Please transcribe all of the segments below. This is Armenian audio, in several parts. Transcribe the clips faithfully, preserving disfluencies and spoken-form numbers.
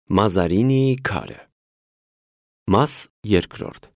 Մազարինիի քարը։ Մաս երկրորդ։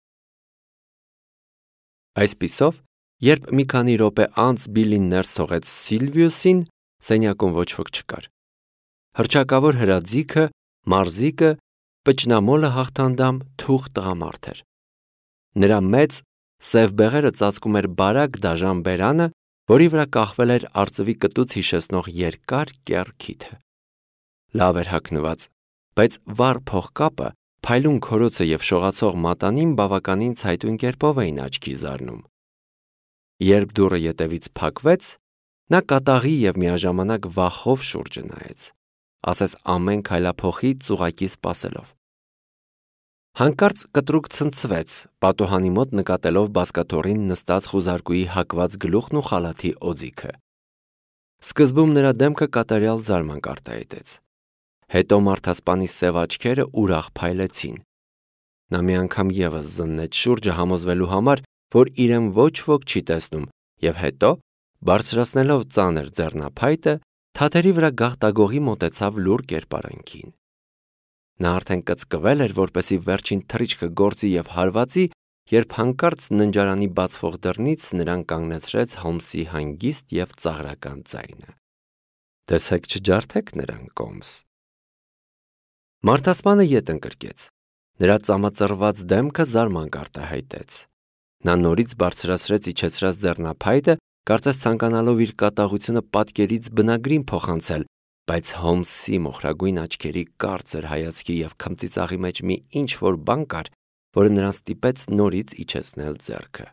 Այսպիսով, երբ մի քանի րոպե անց Բիլին ներս թողեց Սիլվիուսին, սենյակում ոչ ոք չկար։ Հռչակավոր հրաձիգը, մարզիկը, պճնամոլը հաղթանդամ թուխ տղամարդ էր։ Նրա մեծ, սև բեղերը ծածկում էր բարակ դաժան բերանը, որի վրա կախվել էր արծվի կտուց հիշեցնող երկար կեռ քիթը։ Լավ էր հագնված, բայց վառ փողկապը, փայլուն քորոցը և շողացող մատանին բավականին ցայտուն կերպով էին աչքի զարնում։ Երբ դուռը ետևից փակվեց, նա կատաղի և միաժամանակ վախով շուրջը նայեց, ասես ամեն քայլափոխի ծուղակի սպասելով։ Հանկարծ կտրուկ ցնցվեց, պատուհանի մոտ նկատելով բազկաթոռին նստած խուզարկուի հակված գլուխն ու խալաթի օձիքը։ Սկզբում նրա դեմքը կատարյալ զարմանք արտահայտեց։ Հետո մարդասպանի սև աչքերը ուրախ փայլեցին։ Նա մի անգամ ևս զննեց շուրջը համոզվելու համար, որ իրեն ոչ ոք չի տեսնում, և հետո, բարձրացնելով ծանր ձեռնափայտը, թաթերի վրա գաղտագողի մոտեցավ լուռ կերպարանքին։ Նա արդեն կծկվել էր, որպեսզի վերջին թռիչքը գործի և հարվածի, երբ հանկարծ ննջարանի բացվող դռնից նրան կանգնեցրեց Հոլմսի հանգիստ և ծաղրական ձայնը. «Տեսեք չջարդեք նրան, Կոմս»։ Մարդասպանը ետ ընկրկեց։ Նրա ծամածռված դեմքը զարմանք արտահայտեց։ Նա նորից բարձրացրեց իջեցրած ձեռնափայտը, կարծես ցանկանալով իր կատաղությունը պատկերից բնագրին փոխանցել, բայց Հոլմսի մոխրագույն աչքերի կարծր հայացքի և քմծիծաղի մեջ մի ինչ-որ բան կար, որը նրան ստիպեց նորից իջեցնել ձեռքը։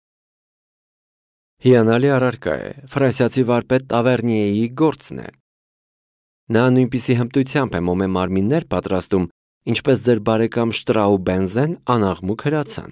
Հիանալի առարկա է, ֆրանսիացի վարպետ Տավերնիեի գործն է։ Նա նույնպիսի հմտությամբ է մոմե մարմիններ պատրաստում, ինչպես ձեր բարեկամ Շտրաուբենզեն անաղմուկ հրացան։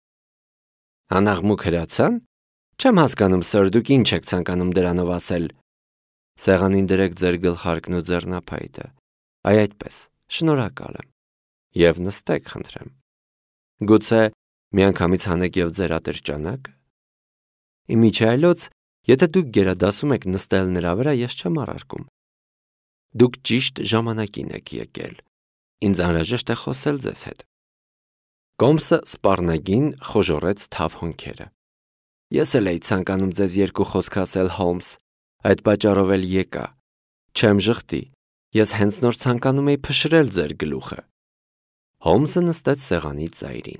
Անաղմուկ հրացան։ Չեմ հասկանում, սըր, դուք ինչ եք ցանկանում դրանով ասել։ Սեղանին դրեք ձեր գլխարկն ու ձեռնափայտը։ Այ այդպես, շնորհակալ եմ։ Եվ նստեք, խնդրեմ։ Գուցե միանգամից հանեք և ձեր ատրճանակը։ Իմիջիայլոց, եթե դուք գերադասում եք նստել նրա վրա, ես չեմ առարկում։ Դուք ճիշտ ժամանակին եք եկել։ Ինձ անհրաժեշտ է խոսել ձեզ հետ։ Կոմսը սպառնագին խոժոռեց թավ հոնքերը։ Ես էլ էի ցանկանում ձեզ երկու խոսք ասել, Հոլմս, այդ պատճառով էլ եկա։ Չեմ ժխտի, ես հենց նոր ցանկանում էի փշրել ձեր գլուխը։ Հոլմսը նստեց սեղանի ծայրին։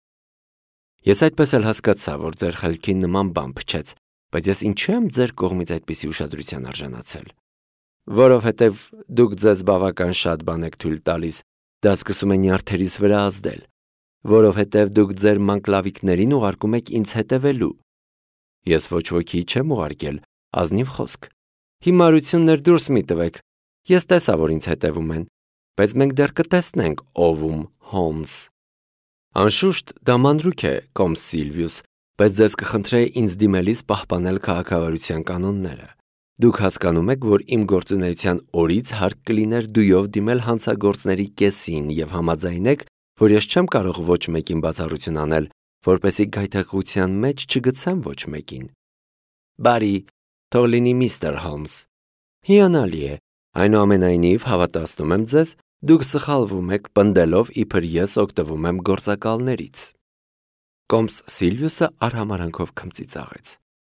Ես այդպես էլ հասկացա, որ ձեր խելքին նման բան փչեց, բայց ես ինչու եմ ձեր կողմից այդպիսի ուշադրության արժանացել։ Որովհետև դուք ձեզ բավական շատ բան եք թույլ տալիս, դա սկսում է նյարդերիս վրա ազդել, որովհետև դուք ձեր մանկլավիկներին ուղարկում եք ինձ հետևելու։ Ես ոչ ոքի չեմ ուղարկել, ազնիվ խոսք։ Հիմարություններ դուրս մի տվեք, ես տեսա, որ ինձ հետևում են, բայց մենք դեռ կտեսնենք ով-ում, Հոլմս։ Անշուշտ դա մանրուք է, Կոմս Սիլվիուս, բայց ձեզ կխնդրեի ինձ դիմելիս պահպանել քաղաքավարության կանոնները։ Դուք հասկանում եք, որ իմ գործունեության օրից հարկ կլիներ դույով դիմել հանցագործների կեսին և համաձայնեք, որ ես չեմ կարող ոչ մեկին բացառություն անել, որպեսզի գայթակղության մեջ չգցեմ ոչ մեկին։ Բարի, թող լինի միստր Հոլմս։ Հիանալի է, այնուամենայնիվ հավատացնում եմ ձեզ, դուք սխալվում եք, պնդելով, իբր ես օգտվում եմ գործակալներից։ Կոմս Սիլվիուսը արհամարհանքով քմծիծաղեց։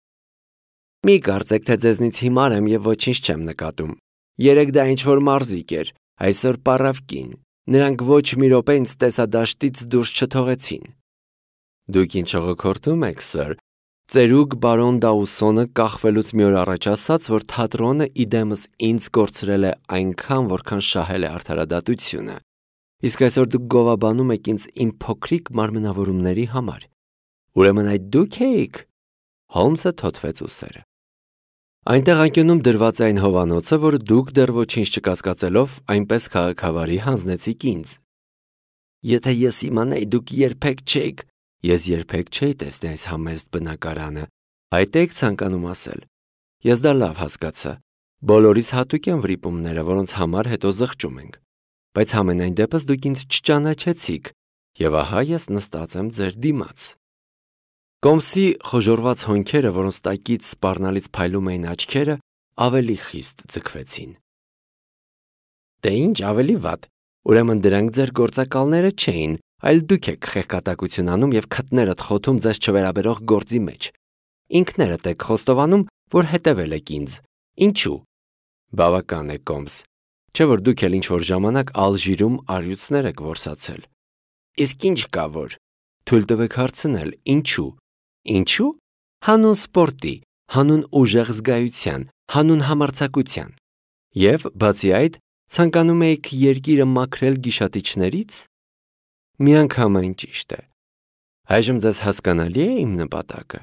Մի կարծեք, թե ձեզնից հիմար եմ և ոչինչ չեմ նկատում։ Երեկ դա ինչ-որ մարզիկ էր, այսօր պառավ կին։ Նրանք ոչ մի րոպե ինձ տեսադաշտից դուրս չթողեցին։ Դուք ինչ հողոքորթում եք, սըր։ Ծերուկ բարոն Դաուսոնը կախվելուց մի օր առաջ ասաց, որ թատրոնը իդեմս ինձ կորցրել է այնքան, որքան շահել է արդարադատությունը։ Իսկ այսօր դուք գովաբանում եք ինձ իմ փոքրիկ մարմնավորումների համար։ Ուրեմն այդ դուք էիք։ Հոլմսը թոթվեց ուսերը։ Այնտեղ անկյունում դրված է այն հովանոցը, որ դուք դեռ ոչինչ չկասկածելով, այնպես քաղաքավարի հանձնեցիք ինձ։ Եթե ես իմանայի, դուք երբեք չէիք, ես երբեք չէի տեսնի այս համեստ բնակարանը, այդ եք ցանկանում ասել։ Ես դա լավ հասկացա։ Բոլորիս հատուկ են վրիպումները, որոնց համար հետո զղջում ենք։ Բայց համենայն դեպս դուք ինձ չճանաչեցիք, և ահա ես նստած եմ ձեր դիմաց։ Կոմսի խոժոռված հոնքերը, որոնց տակից սպառնալից փայլում էին աչքերը, ավելի խիստ ձգվեցին։ Դե ինչ ավելի վատ, Ուրեմն դրանք ձեր գործակալները չէին, այլ դուք եք խեղկատակություն անում եւ քթներդ խոթում ձեզ չվերաբերող գործի մեջ։ Ինքներդ եք խոստովանում, որ հետևել եք ինձ։ Ինչու՞։ Բավական է, Կոմս։ Չէ՞ որ դուք էլ ինչ-որ ժամանակ Ալժիրում առյուծներ եք որսացել։ Իսկ ինչ կա որ։ Թույլ տվեք հարցնել, ինչու։ Ինչու՞։ Հանուն սպորտի, հանուն ուժեղ զգայության, հանուն համարձակության։ Եվ բացի այդ, ցանկանում եք երկիրը մաքրել գիշատիչներից։ Միանգամայն ճիշտ է։ Այժմ ձեզ հասկանալի է իմ նպատակը։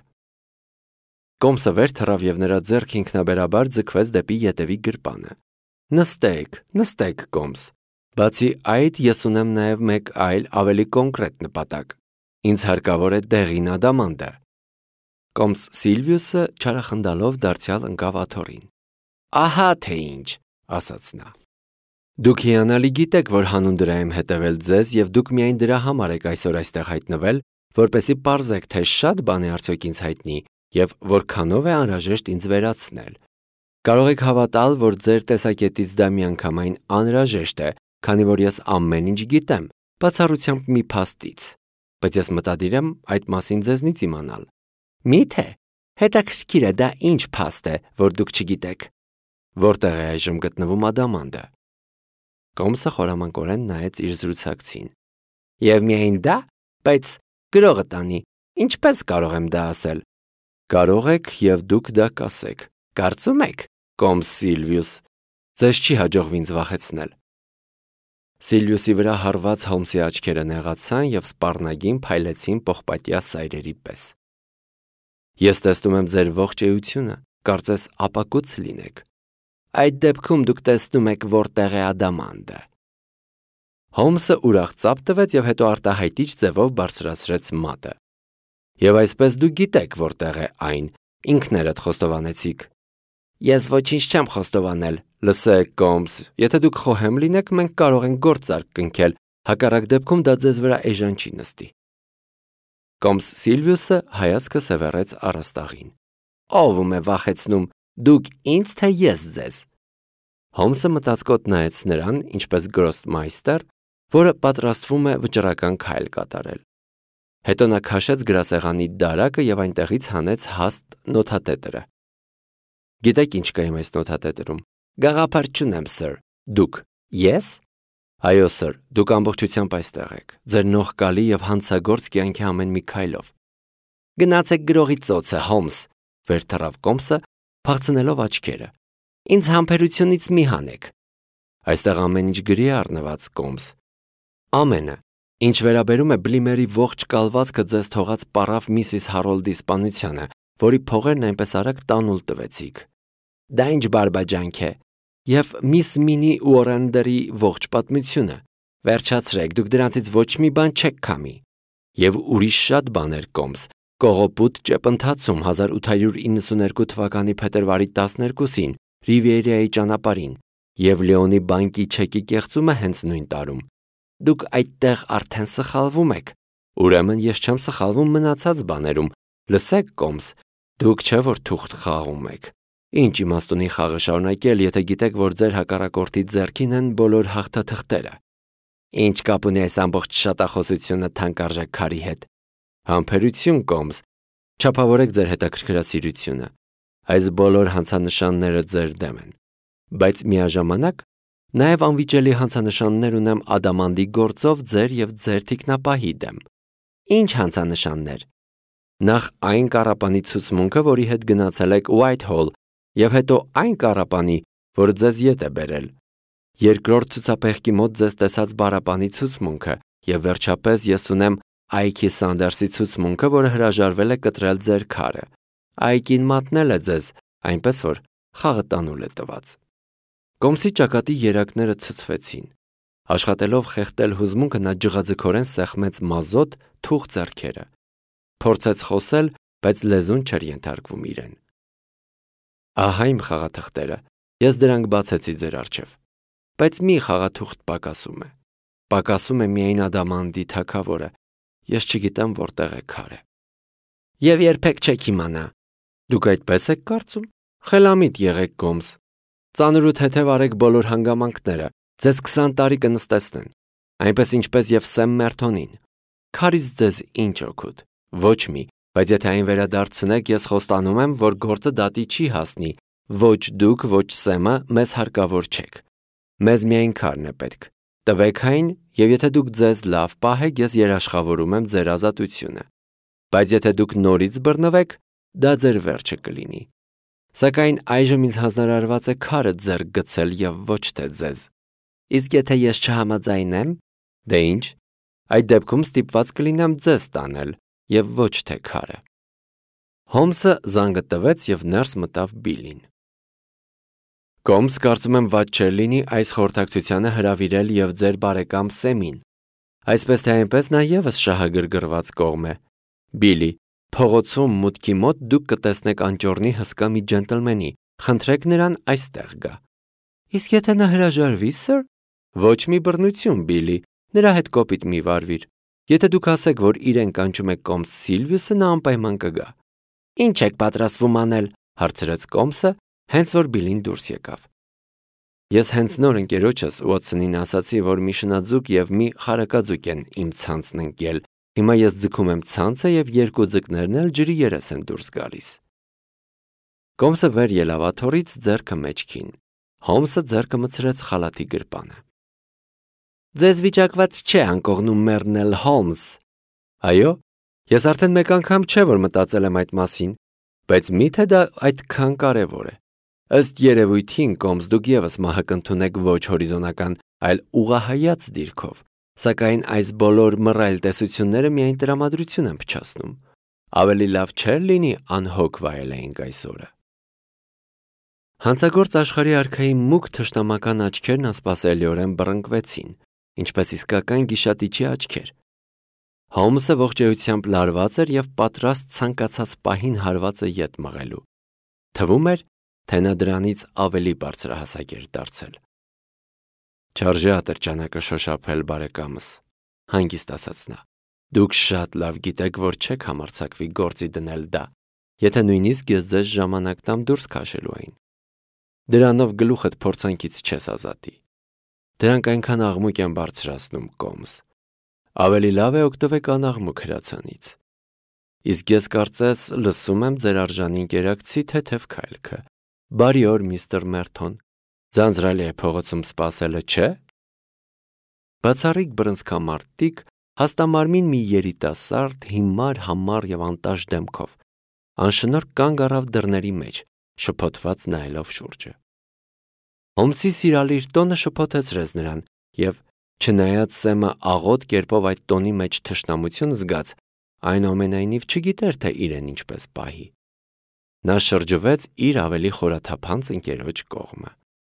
Կոմսը վեր թռավ եւ նրա ձեռքը ինքնաբերաբար ձգվեց դեպի ետևի գրպանը։ Նստեք, նստեք, Կոմս։ Բացի այդ, ես ունեմ նաեւ մեկ այլ ավելի կոնկրետ նպատակ։ Ինձ հարկավոր է դեղին ադամանդը։ Կոմս Սիլվիուսը չարախնդալով դարձյալ ընկավ աթոռին։ Ահա թե ինչ, ասաց նա։ Դուք հիանալի գիտեք, որ հանուն դրա եմ հետևել ձեզ եւ դուք միայն դրա համար եք այսօր այստեղ հայտնվել, որպեսզի պարզեք, թե շատ բան է արդյոք ինձ հայտնի եւ որքանով է անհրաժեշտ ինձ վերացնել։ Կարող եք հավատալ, որ ձեր տեսակետից դա միանգամայն անհրաժեշտ է, քանի որ ես ամեն ինչ գիտեմ, բացառությամբ մի փաստից, բայց ես մտադիր եմ այդ մասին ձեզնից իմանալ։ Մի՞թե, հետաքրքիր է, դա ինչ փաստ է, որ դուք չգիտեք։ Որտեղ է այժմ գտնվում ադամանդը։ Կոմսը խորամանկորեն նայեց իր զրուցակցին։ Եվ միայն դա, բայց գրողը տանի, ինչպես կարող եմ դա ասել։ Կարող եք եւ դուք դա կասեք։ Կարծում եք, Կոմս Սիլվիուս, ձեզ չի հաջողվի ինձ վախեցնել։ Սիլվիուսի վրա հարված Հոլմսի աչքերը նեղացան եւ սպառնագին փայլեցին պողպատյա սայրերի պես։ Ես տեսնում եմ ձեր ողջ էությունը, կարծես ապակուց լինեք։ Այդ դեպքում դուք տեսնում եք որտեղ է ադամանդը։ Հոլմսը ուրախ ծափ տվեց եւ հետո արտահայտիչ ձևով բարձրացրեց մատը։ Եվ այսպես դուք գիտեք որտեղ է այն, ինքներդ խոստովանեցիք։ Ես ոչինչ չեմ խոստովանել, լսեք, Կոմս, եթե դուք խոհեմ լինեք, մենք կարող ենք գործարք կնքել, հակառակ դեպքում դա ձեզ վրա էժան չի նստի։ Կոմս Սիլվիուսը հայացքը սևեռեց առաստաղին։ Ով ում է վախեցնում, դուք ինձ թե ես ձեզ։ Հոլմսը մտածկոտ նայեց նրան, ինչպես գրոսմայստեր, որը պատրաստվում է վճռական քայլ կատարել։ Հետո նա քաշեց գրասեղանի դարակը եւ այնտեղից հանեց հաստ նոթատետրը։ Գիտեք ինչ կա իմ այս նոթատետրում։ Գաղափար չունեմ, սր։ Դուք։ Ես։ Այո, սր, դուք ամբողջությամբ այստեղ եք, ձեր նողկալի եւ հանցագործ կյանքի ամեն մի քայլով։ Գնացեք գրողի ծոցը, Հոլմս, վեր թռավ Կոմսը, փախցնելով աչքերը։ Ինձ համբերությունից մի հանեք։ Այստեղ ամեն ինչ գրի է առնված, Կոմս։ Ամենը, ինչ վերաբերում է Բլիմերի ողջ կալվածքը ձեզ թողած պարավ միսիս Հարոլդի սպանությանը, որի փողերն այնպես արագ տանուլ տվեցիք։ Դա ինչ բարբաջանք է։ Եվ միս Մինի Ուորենդերի ողջ պատմությունը։ Վերջացրեք, դուք դրանցից ոչ մի բան չեք քամի։ Եվ ուրիշ շատ բաներ, Կոմս։ Կողոպուտ ճեպընթացում հազար ութ հարյուր իննսուներկու թվականի փետրվարի տասներկուսին Ռիվիերայի ճանապարհին եւ Լեոնի բանկի չեկի կեղծումը հենց նույն տարում։ Դուք այդտեղ արդեն սխալվում եք։ Ուրեմն ես չեմ սխալվում մնացած բաներում։ Լսեք, Կոմս, դուք չէ որ թուղթ խաղում եք։ Ինչ իմաստ ունի խաղը շարունակել, եթե գիտեք, որ ձեր հակառակորդի ձեռքին են բոլոր հաղթաթղթերը։ Ինչ կապ ունի այս ամբողջ շատախոսությունը թանկարժեք քարի հետ։ Համբերություն, Կոմս, չափավորեք ձեր հետաքրքրասիրությունը։ Այս բոլոր հանցանշանները ձեր դեմ են։ Բայց միաժամանակ նաև անվիճելի հանցանշաններ ունեմ ադամանդի գործով ձեր եւ ձեր թիկնապահի դեմ։ Ինչ հանցանշաններ։ Նախ այն կառապանի ցուցմունքը, որի հետ գնացել եք Whitehall, եւ հետո այն կառապանի, որը ձեզ ետ է բերել։ Երկրորդ ցուցափեղկի մոտ ձեզ տեսած բարապանի ցուցմունքը, եւ վերջապես ես ունեմ Այքի Սանդերսի ցուցմունքը, որը հրաժարվել է կտրել ձեր քարը։ Այքին մատնել է ձեզ, այնպես որ խաղը տանուլ է տված։ Կոմսի ճակատի երակները ցցվեցին։ Աշխատելով խեղդել հուզմունքը, նա ջղաձգորեն սեղմեց մազոտ թուղ ձեռքերը։ Փորձեց խոսել, բայց լեզուն չէր ենթարկվում իրեն։ Ահա իմ խաղաթղթերը, ես դրանք բացեցի ձեր առջև, բայց մի խաղաթուղթ պակասում է։ Պակասում է միայն ադամանդի թագավորը, ես չգիտեմ որտեղ է քարը։ Եվ երբեք չեք իմանա։ Դուք այդպես եք կարծում։ Խելամիտ եղեք, Կոմս։ Ծանր ու թեթև արեք բոլոր հանգամանքները, Ձեզ քսան տարի կնստեցնեն, այնպես ինչպես եւ Սեմ Մերթոնին։ Քարից ձեզ ինչ օգուտ։ Ոչ մի, բայց եթե այն վերադարձնեք, ես խոստանում եմ, որ գործը դատի չի հասնի, ոչ դուք, ոչ Սեմը մեզ հարկավոր չեք։ Մեզ միայն քարն է պետք։ Տվեք այն, եւ եթե դուք ձեզ լավ պահեք, ես երաշխավորում եմ ձեր ազատությունը։ Բայց եթե դուք նորից բռնվեք, դա ձեր վերջը կլինի։ Սակայն այժմ ինձ հանձնարարված է քարը ձեռք գցել եւ ոչ թե ձեզ։ Իսկ եթե ես չհամաձայնեմ, դե ինչ, այդ դեպքում ստիպված կլինեմ ձեզ տանել եւ ոչ թե քարը։ Հոմսը զանգը տվեց եւ ներս մտավ Բիլին։ Կոմս, կարծում եմ վատ չէր լինի այս խորհրդակցությանը հրավիրել եւ ձեր բարեկամ Սեմին։ Այսպես թե այնպես նա եւս շահագրգռված կողմ է։ Բիլի, փողոցում մուտքի մոտ դուք կտեսնեք անճոռնի հսկա մի ջենտլմենի, խնդրեք նրան այստեղ գա։ Իսկ եթե նա հրաժարվի, սըր, ոչ մի բռնություն, Բիլի, նրա հետ կոպիտ մի վարվիր։ Եթե դուք ասեք, որ իրեն կանչում եք Կոմս Սիլվիուսը, նա անպայման կգա։ Ինչ եք պատրաստվում անել, հարցրեց Կոմսը, հենց որ Բիլին դուրս եկավ։ Ես հենց նոր ընկերոջս Ուոթսոնին ասացի, որ մի շնաձուկ եւ մի խարակաձուկ են իմ ցանցն ընկել։ Հիմա ես ձգում եմ ցանցը եւ երկու ձկներն էլ ջրի երես են դուրս գալիս։ Կոմսը վեր ելավ աթոռից ձեռքը մեջքին։ Հոմսը ձեռքը մցրեց խալաթի գրպանը։ Ձեզ վիճակված չէ անկողնում մեռնել, Հոմս։ Այո, ես արդեն մեկ անգամ չէ որ մտածել եմ այդ մասին, բայց միթե դա այդքան կարևոր է։ Ըստ երևույթին, Կոմս, դուք եւս մահը կընդունեք ոչ հորիզոնական, այլ ուղղահայաց դիրքով, սակայն այս բոլոր մռայլ տեսությունները միայն տրամադրություն են փչացնում։ Ավելի լավ չէր լինի անհոգ վայելեինք այս օրը։ Հանցագործ աշխարհի արքայի մուգ թշնամական աչքերն անսպասելիորեն բռնկվեցին, ինչպես իսկական գիշատիչի աչքեր։ Հոմսը ողջայությամբ լարված էր եւ պատրաստ ցանկացած պահին հարվածը ետ մղելու։ Թվում էր, թե նա դրանից ավելի բարձրահասակ էր դարձել։ Չարժե ատրճանակը շոշափել, բարեկամս, հանգիստ ասաց նա։ Դուք շատ լավ գիտեք, որ չեք համարձակվի գործի դնել դա, եթե նույնիսկ ես ձեզ ժամանակ տամ դուրս քաշելու այն։ Դրանով գլուխդ փորձանքից չես ազատի։ Դրանք այնքան աղմուկ են բարձրացնում, Կոմս։ Ավելի լավ է օգտվեք անաղմուկ հրացանից։ Իսկ ես կարծես լսում եմ ձեր արժանի ընկերակցի թեթև քայլքը։ Բարի օր, միստր Մերթոն։ Ձանձրալի է փողոցում սպասելը, չէ՞։ Բացառիկ բռնցքամարտիկ, հաստամարմին մի երիտասարդ, հիմար, համառ եւ անտաշ դեմքով, անշնորհ կանգ առավ դռների մեջ, շփոթված նայելով շուրջը։ Հոմսի սիրալիր տոնը շփոթեցրեց նրան, եւ չնայած Սեմը աղոտ կերպով այդ տոնի մեջ թշնամություն զգաց, այնուամենայնիվ չգիտեր, թե իրեն ինչպես պահի։ Նա շրջվեց իր ավելի խորաթափանց ընկերոջ կողմը։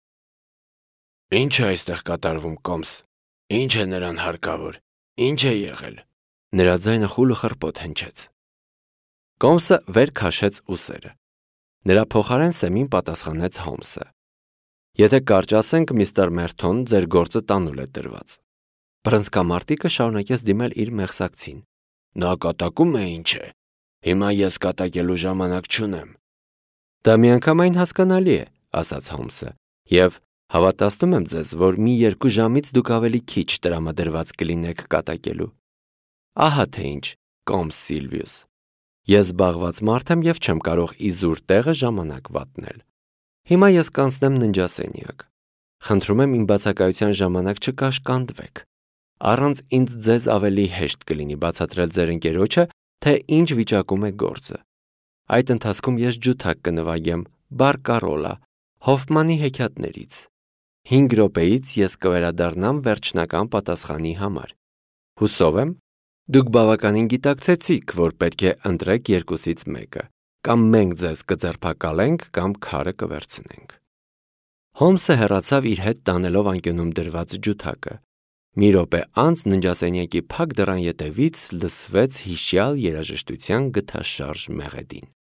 Ինչ է այստեղ կատարվում, Կոմս։ Ինչ է նրան հարկավոր։ Ինչ է եղել։ Նրա ձայնը խուլ խռպոտ հնչեց։ Կոմսը վեր քաշեց ուսերը։ Նրա փոխարեն Սեմին պատասխանեց Հոմսը։ Եթե կարճ ասենք, միստր Մերթոն, ձեր գործը տանուլ է տրված։ Բռնցքամարտիկը շարունակեց դիմել իր մեղսակցին։ Նա կատակում է, ինչ է։ Հիմա ես կատակելու ժամանակ չունեմ։ Դա միանգամայն հասկանալի է, ասաց Հոմսը, եւ հավատացնում եմ ձեզ, որ մի երկու ժամից դուք ավելի քիչ տրամադրված կլինեք կատակելու։ Ահա թե ինչ, Կոմս Սիլվիուս։ Ես զբաղված մարդ եմ եւ չեմ կարող իզուր տեղը ժամանակ վատնել։ Հիմա ես կանցնեմ ննջասենյակ։ Խնդրում եմ իմ բացակայության ժամանակ չկաշկանդվեք։ Առանց ինձ ձեզ ավելի հեշտ կլինի բացատրել ձեր ընկերոջը, թե ինչ վիճակում է գործը։ Այդ ընթացքում ես ջութակ կնվագեմ, Բարկարոլա, Հոֆմանի հեքիաթներից։ Հինգ րոպեից ես կվերադառնամ վերջնական պատասխանի համար։ Հուսով եմ, դուք բավականին գիտակցեցիք, որ պետք է ընտրեք երկուսից մեկը։ Կամ մենք ձեզ կձերբակալենք, կամ քարը կվերցնենք։ Հոմսը հեռացավ իր հետ տանելով անկյունում դրված ջութակը։ Մի րոպե անց ննջասենյակի փակ դռան ետևից լսվեց հիշյալ երաժշտության գթաշարժ մեղեդին։